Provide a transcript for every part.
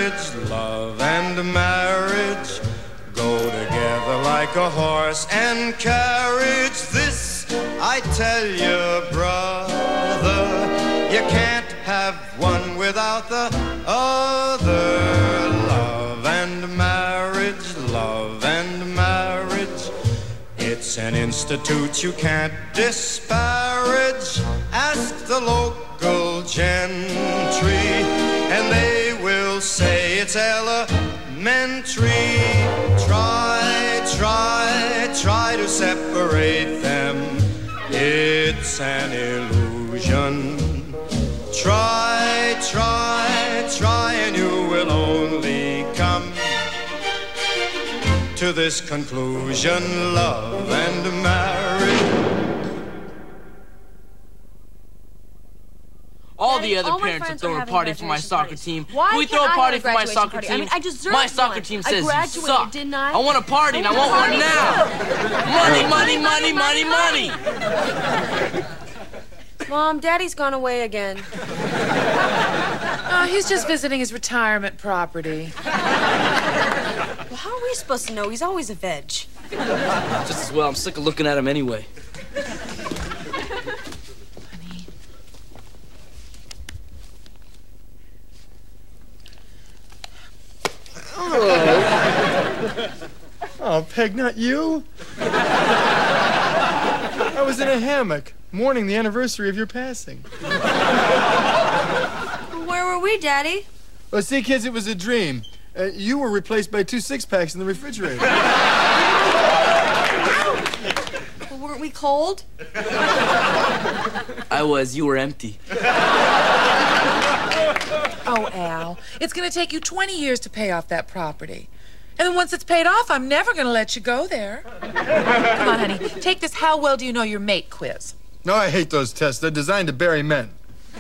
marriage, love and marriage go together like a horse and carriage. This I tell you, brother, you can't have one without the other. Love and marriage, love and marriage, it's an institute you can't disparage. Ask the local gentry and they will say it's elementary. Try to separate them, it's an illusion. Try, and you will only come to this conclusion: love and marriage. All the other parents are throwing a party for my soccer team. Why Can we throw a party for my soccer party? team? I mean, I deserve my soccer one. team I says you graduated, suck. didn't I? I want a party, and I want one now. Money. Mom, Daddy's gone away again. Oh, he's just visiting his retirement property. Well, how are we supposed to know? He's always a veg. Just as well. I'm sick of looking at him anyway. Oh, Peg, not you? I was in a hammock, mourning the anniversary of your passing. Where were we, Daddy? Well, see, kids, it was a dream. You were replaced by 2 6-packs in the refrigerator. Well, weren't we cold? I was. You were empty. Oh, Al, it's going to take you 20 years to pay off that property. And then once it's paid off, I'm never going to let you go there. Come on, honey. Take this how well do you know your mate quiz. No, I hate those tests. They're designed to bury men.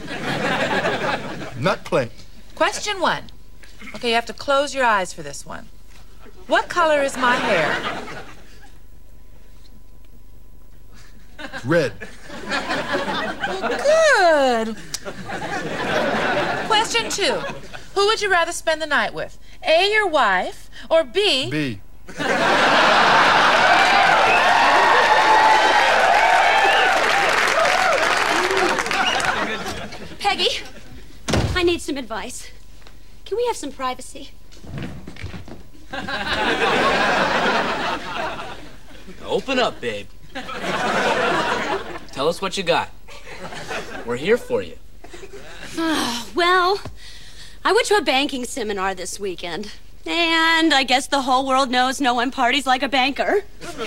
Not play. Question 1. Okay, you have to close your eyes for this one. What color is my hair? Red. Good. Question 2. Who would you rather spend the night with? A, your wife, or B? B. Peggy, I need some advice. Can we have some privacy? Open up, babe. Tell us what you got. We're here for you. Well, I went to a banking seminar this weekend. And I guess the whole world knows no one parties like a banker.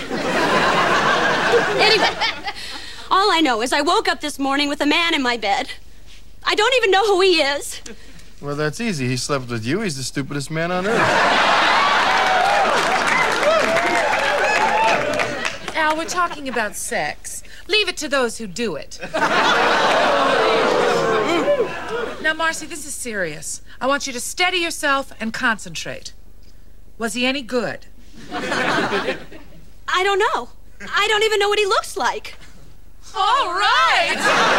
Anyway, all I know is I woke up this morning with a man in my bed. I don't even know who he is. Well, that's easy. He slept with you. He's the stupidest man on earth. Al, we're talking about sex. Leave it to those who do it. Now, Marcy, this is serious. I want you to steady yourself and concentrate. Was he any good? I don't know. I don't even know what he looks like. All right!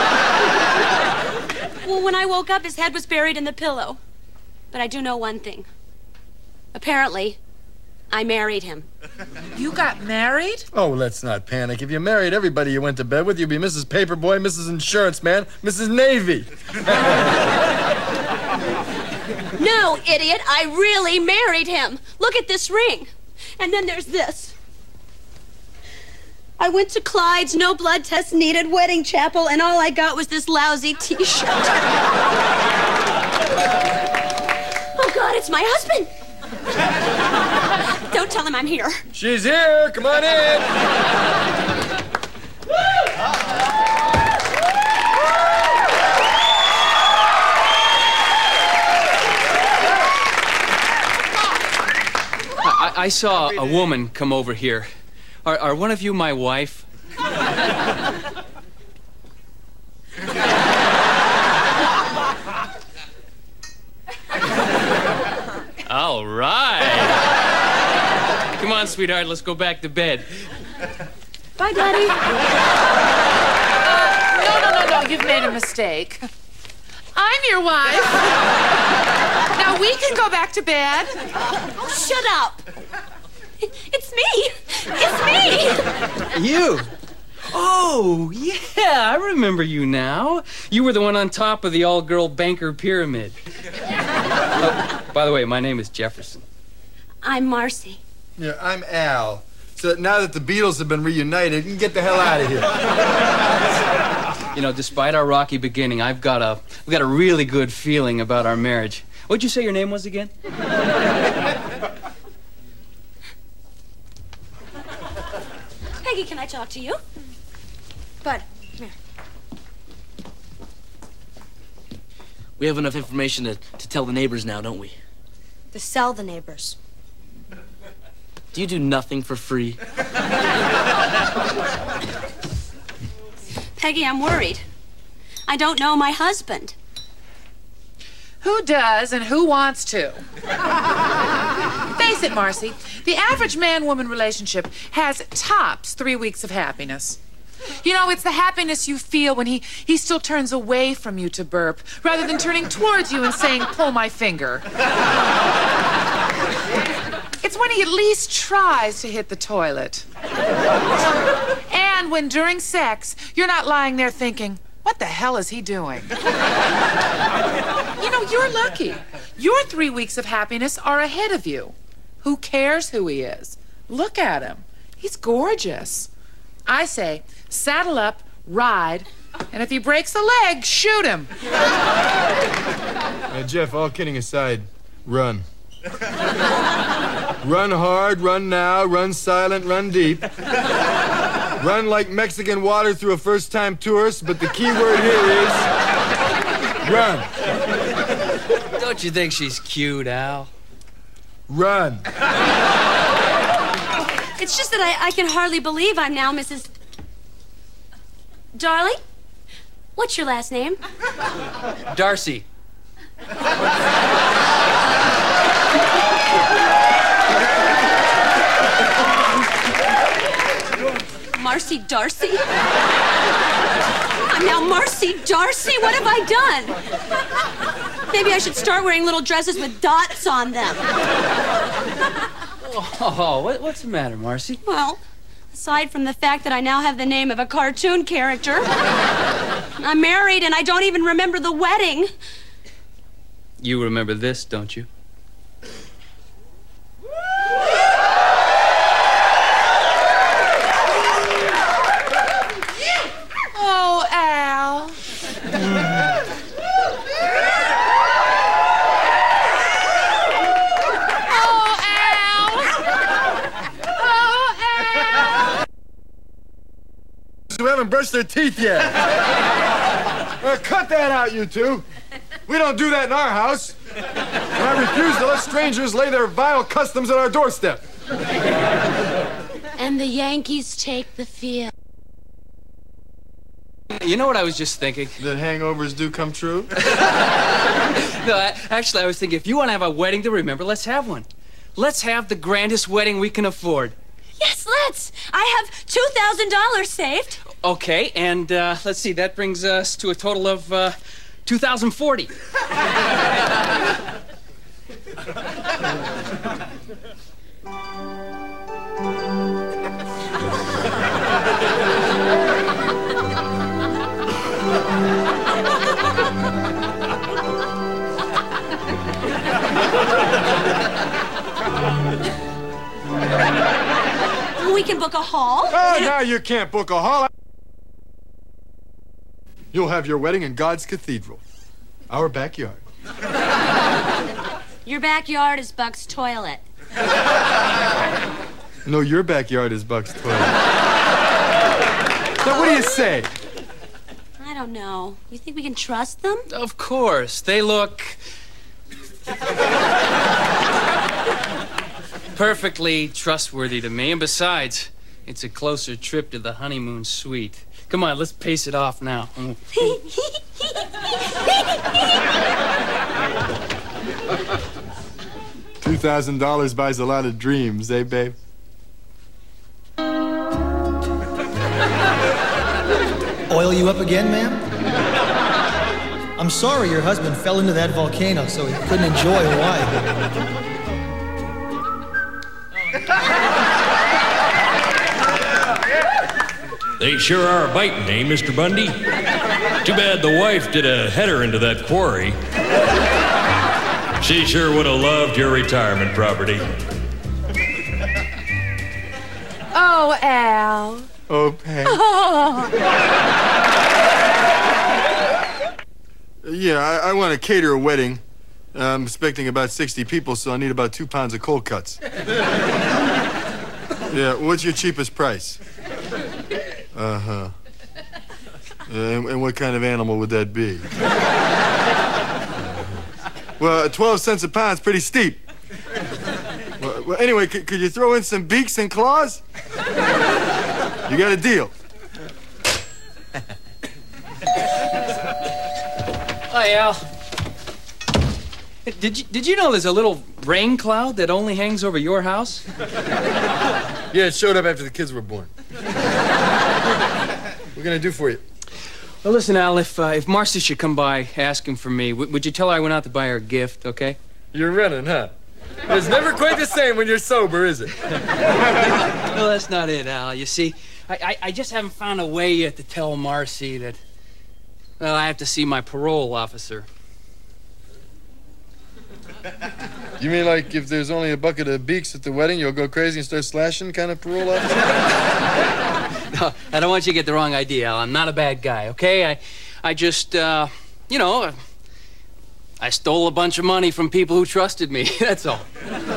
Well, when I woke up, his head was buried in the pillow. But I do know one thing. Apparently, I married him. You got married? Oh, let's not panic. If you married everybody you went to bed with, you'd be Mrs. Paperboy, Mrs. Insurance Man, Mrs. Navy. No, idiot, I really married him. Look at this ring. And then there's this. I went to Clyde's no blood test needed wedding chapel, and all I got was this lousy t-shirt. Oh, God, it's my husband. Don't tell him I'm here. She's here. Come on in. I saw a woman come over here. Are one of you my wife? All right. Come on, sweetheart, let's go back to bed. Bye, Daddy. No, you've made a mistake. I'm your wife. Now, We can go back to bed. Oh, shut up. It's me. It's me. You? Oh, yeah, I remember you now. You were the one on top of the all-girl banker pyramid. By the way, my name is Jefferson. I'm Marcy. Yeah, I'm Al. So now that the Beatles have been reunited, you can get the hell out of here. You know, despite our rocky beginning, we've got a really good feeling about our marriage. What'd you say your name was again? Peggy, can I talk to you? Bud, come here. We have enough information to tell the neighbors now, don't we? To sell the neighbors. Do you do nothing for free? Peggy, I'm worried. I don't know my husband. Who does and who wants to? Face it, Marcy. The average man-woman relationship has tops 3 weeks of happiness. You know, it's the happiness you feel when he still turns away from you to burp, rather than turning towards you and saying, pull my finger. It's when he at least tries to hit the toilet. And when during sex, you're not lying there thinking, what the hell is he doing? You know, you're lucky. Your 3 weeks of happiness are ahead of you. Who cares who he is? Look at him. He's gorgeous. I say, saddle up, ride, and if he breaks a leg, shoot him. Jeff, all kidding aside, run. Run hard, run now, run silent, run deep. Run like Mexican water through a first-time tourist, but the key word here is run. Don't you think she's cute, Al? Run. It's just that I can hardly believe I'm now Mrs. Darling? What's your last name? Darcy. Marcy Darcy? I'm now Marcy Darcy? What have I done? Maybe I should start wearing little dresses with dots on them. Oh, what's the matter, Marcy? Well, aside from the fact that I now have the name of a cartoon character, I'm married and I don't even remember the wedding. You remember this, don't you? Oh, Al. Who haven't brushed their teeth yet. Cut that out, you two. We don't do that in our house. And I refuse to let strangers lay their vile customs at our doorstep. And the Yankees take the field. You know what I was just thinking? That hangovers do come true? No, actually, I was thinking, if you want to have a wedding to remember, let's have one. Let's have the grandest wedding we can afford. Yes, let's. I have $2,000 saved. Okay, and let's see, that brings us to a total of 2,040. We can book a hall. Oh, now you can't book a hall. You'll have your wedding in God's cathedral, our backyard. Your backyard is Buck's toilet. No, your backyard is Buck's toilet. Now, what do you say? I don't know. You think we can trust them? Of course. They look perfectly trustworthy to me. And besides, it's a closer trip to the honeymoon suite. Come on, let's pace it off now. $2,000 buys a lot of dreams, eh, babe? Oil you up again, ma'am? I'm sorry your husband fell into that volcano so he couldn't enjoy Hawaii. They sure are biting, eh, Mr. Bundy? Too bad the wife did a header into that quarry. She sure would have loved your retirement property. Oh, Al. Oh, Peg. Yeah, I want to cater a wedding. I'm expecting about 60 people, so I need about 2 pounds of cold cuts. Yeah, what's your cheapest price? Uh-huh. And what kind of animal would that be? Well, 12 cents a pound's pretty steep. Well, anyway, could you throw in some beaks and claws? You got a deal. Hi, Al. Did you know there's a little rain cloud that only hangs over your house? Yeah, it showed up after the kids were born. What can I do for you? Well, listen, Al, if Marcy should come by asking for me, would you tell her I went out to buy her a gift, okay? You're running, huh? It's never quite the same when you're sober, is it? Well, that's not it, Al. You see, I just haven't found a way yet to tell Marcy that, well, I have to see my parole officer. You mean like if there's only a bucket of beaks at the wedding, you'll go crazy and start slashing kind of parole officer? No, I don't want you to get the wrong idea, Al. I'm not a bad guy, okay? I just, you know, I stole a bunch of money from people who trusted me. That's all.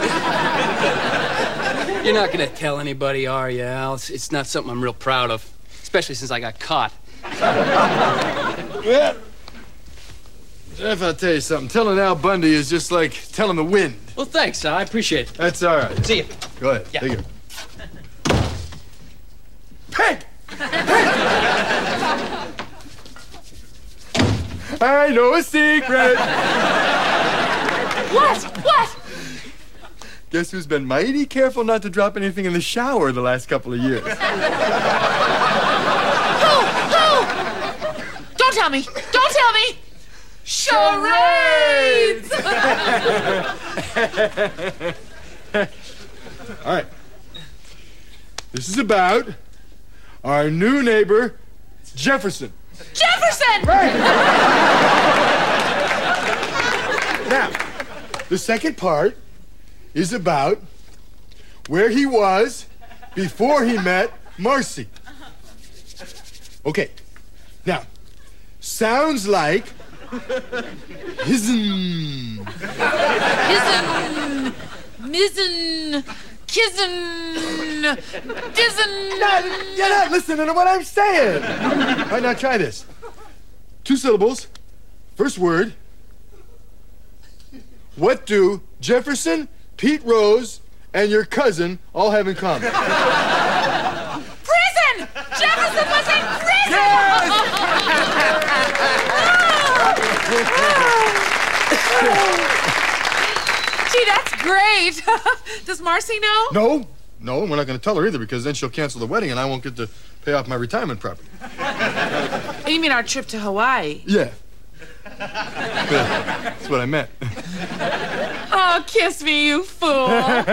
You're not gonna tell anybody, are you, Al? It's not something I'm real proud of, especially since I got caught. Well, Jeff, I'll tell you something. Telling Al Bundy is just like telling the wind. Well, thanks, Al. I appreciate it. That's all right. See you. Go ahead. Yeah. Take it. Peg! I know a secret. What? Guess who's been mighty careful not to drop anything in the shower the last couple of years? Who? Don't tell me. Don't tell me. Charades! All right. This is about our new neighbor, Jefferson. Jefferson! Right. Now, the second part is about where he was before he met Marcy. Okay. Now, sounds like hisn. Mizzen, kissin, dizzin. You're not listening to what I'm saying. All right, now try this. 2 syllables. First word. What do Jefferson, Pete Rose, and your cousin all have in common? Prison! Jefferson was in prison! Yes! Gee, that's great. Does Marcy know? No, we're not going to tell her either because then she'll cancel the wedding and I won't get to pay off my retirement property. You mean our trip to Hawaii? Yeah. That's what I meant. Oh, kiss me, you fool.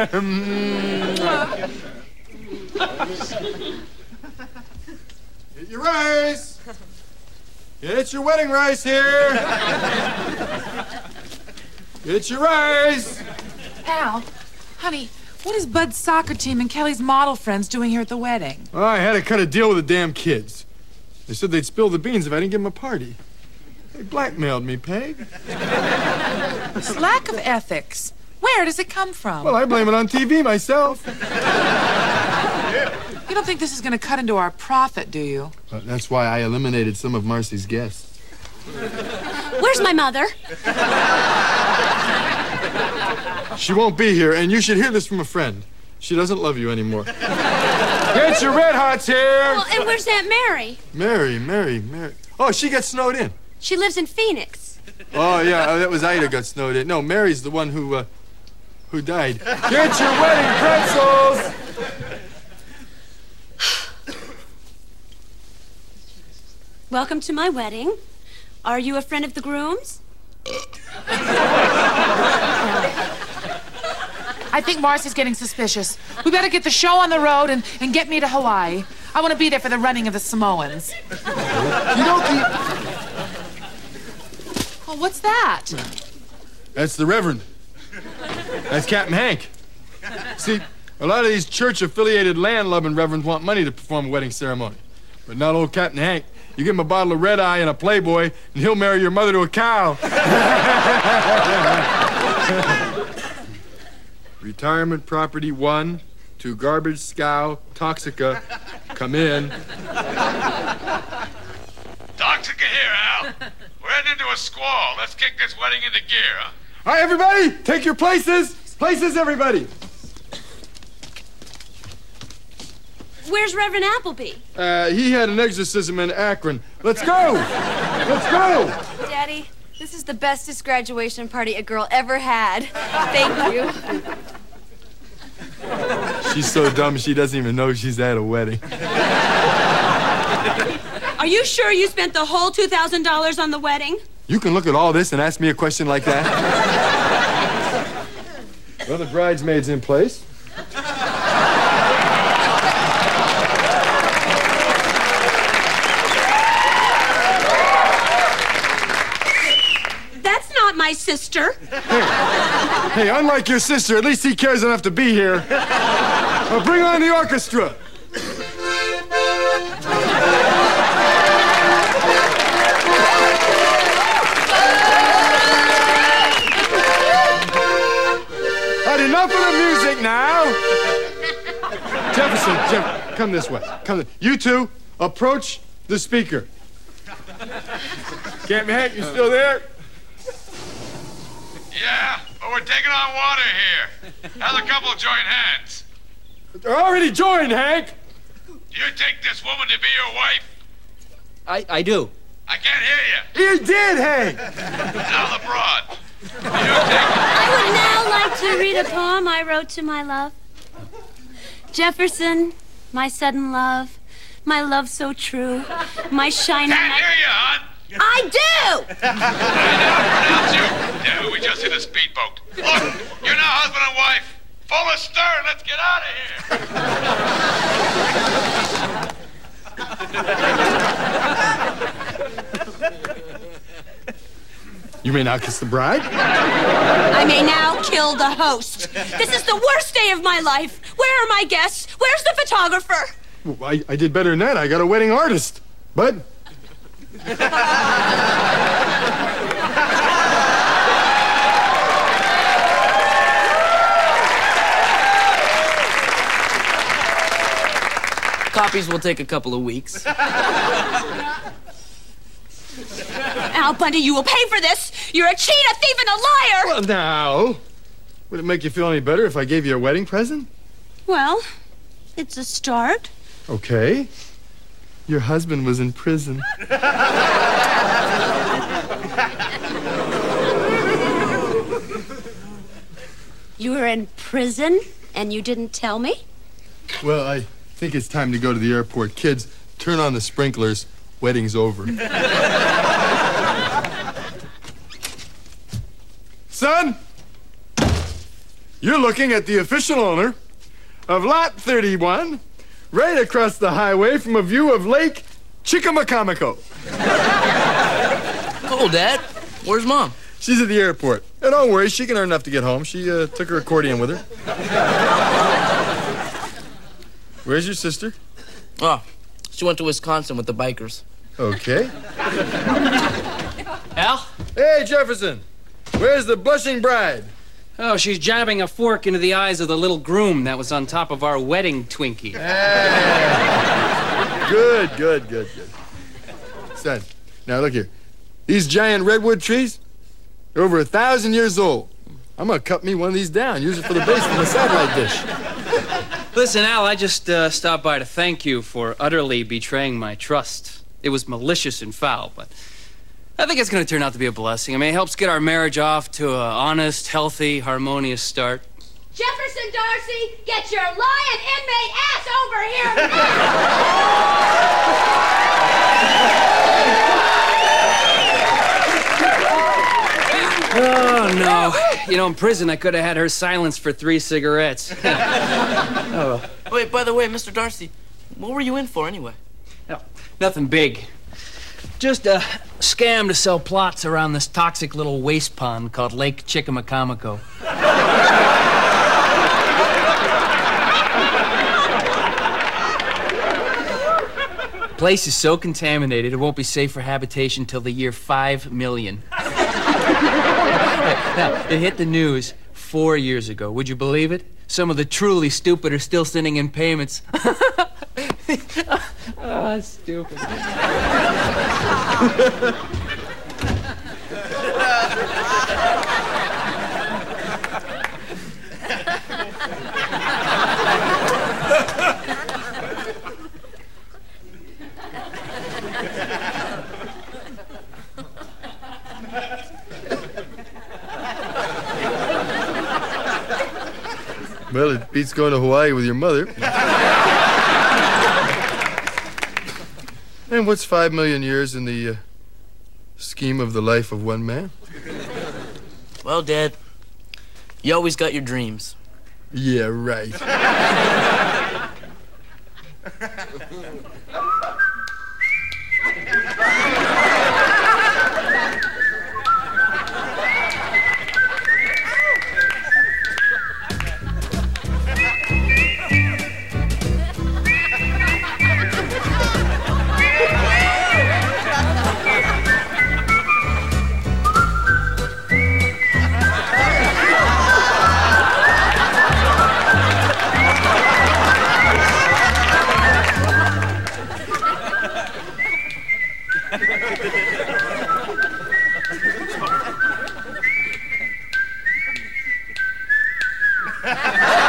Get your rice. Get your wedding rice here. Get your rice. Al, honey, what is Bud's soccer team and Kelly's model friends doing here at the wedding? Oh, I had to cut a deal with the damn kids. They said they'd spill the beans if I didn't give them a party. They blackmailed me, Peg. This lack of ethics. Where does it come from? Well, I blame it on TV myself. You don't think this is going to cut into our profit, do you? That's why I eliminated some of Marcy's guests. Where's my mother? She won't be here, and you should hear this from a friend. She doesn't love you anymore. Get your red hots here! Well, and where's Aunt Mary? Mary. Oh, she got snowed in. She lives in Phoenix. Oh, yeah, that was Ida got snowed in. No, Mary's the one who died. Get your wedding pretzels! Welcome to my wedding. Are you a friend of the groom's? I think Marcy's getting suspicious. We better get the show on the road and get me to Hawaii. I want to be there for the running of the Samoans. Oh, what's that? That's the Reverend. That's Captain Hank. See, a lot of these church-affiliated land-loving reverends want money to perform a wedding ceremony. But not old Captain Hank. You give him a bottle of Red Eye and a Playboy, and he'll marry your mother to a cow. Retirement property 1 to garbage scow Toxica. Come in. Toxica here, Al. We're heading into a squall. Let's kick this wedding into gear, huh? All right, everybody, take your places. Places, everybody. Where's Reverend Appleby? He had an exorcism in Akron. Let's go. Let's go. Daddy, this is the bestest graduation party a girl ever had. Thank you. She's so dumb she doesn't even know she's at a wedding. Are you sure you spent the whole $2,000 on the wedding? You can look at all this and ask me a question like that? Well, the bridesmaid's in place. That's not my sister. Hey, unlike your sister, at least he cares enough to be here. Bring on the orchestra. Enough of the music now. Jefferson, come this way. You two, approach the speaker. Captain Hank, you still there? Yeah, but we're taking on water here. How's a couple join hands? They're already joined, Hank. Do you take this woman to be your wife? I do. I can't hear you. You did, Hank. Now the broad. I would now like to read a poem I wrote to my love. Jefferson, my sudden love, my love so true, my shining... Can't hear you, hon. I do! I never pronounce you. Yeah, we just hit a speedboat. Look, you're now husband and wife. Full of stir, let's get out of here. You may now kiss the bride. I may now kill the host. This is the worst day of my life. Where are my guests? Where's the photographer? Well, I did better than that. I got a wedding artist. Bud. Copies will take a couple of weeks. Al Bundy, you will pay for this. You're a cheat, a thief, and a liar. Well, now, would it make you feel any better if I gave you a wedding present? Well, it's a start. Okay. Your husband was in prison. You were in prison, and you didn't tell me? Well, I think it's time to go to the airport. Kids, turn on the sprinklers. Wedding's over. Son, you're looking at the official owner of Lot 31, right across the highway from a view of Lake Chickamaucomico. Cool, Dad. Where's Mom? She's at the airport. And don't worry, she can earn enough to get home. She took her accordion with her. Where's your sister? Oh, she went to Wisconsin with the bikers. Okay. Al? Hey, Jefferson. Where's the blushing bride? Oh, she's jabbing a fork into the eyes of the little groom that was on top of our wedding Twinkie. Good. Son, now look here. These giant redwood trees, they're over 1,000 years old. I'm gonna cut me one of these down, use it for the base of the satellite dish. Listen, Al, I just stopped by to thank you for utterly betraying my trust. It was malicious and foul, but I think it's going to turn out to be a blessing. I mean, it helps get our marriage off to an honest, healthy, harmonious start. Jefferson Darcy, get your lion inmate ass over here now! Oh, no. You know, in prison, I could have had her silenced for 3 cigarettes. Oh. Wait, by the way, Mr. Darcy, what were you in for anyway? No, nothing big. Just a scam to sell plots around this toxic little waste pond called Lake Chickamacamico. Place is so contaminated it won't be safe for habitation till the year 5 million. Now, it hit the news 4 years ago. Would you believe it? Some of the truly stupid are still sending in payments. Oh, stupid. Well, it beats going to Hawaii with your mother. And what's 5 million years in the scheme of the life of one man? Well, Dad, you always got your dreams. Yeah, right. Ha ha ha!